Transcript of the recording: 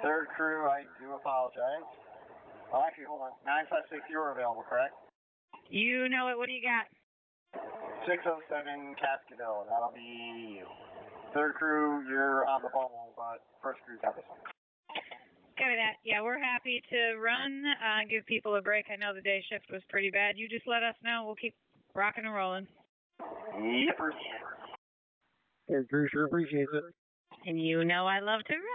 Third crew, I do apologize. Oh, actually, hold on. 956, you're available, correct? You know it. What do you got? 607 Cascadilla, that'll be you. Third crew, you're on the bubble, but first crew's got this one. Copy that. Yeah, we're happy to run, give people a break. I know the day shift was pretty bad. You just let us know. We'll keep rocking and rolling. Yippers. Third crew sure appreciates it. And you know I love to run.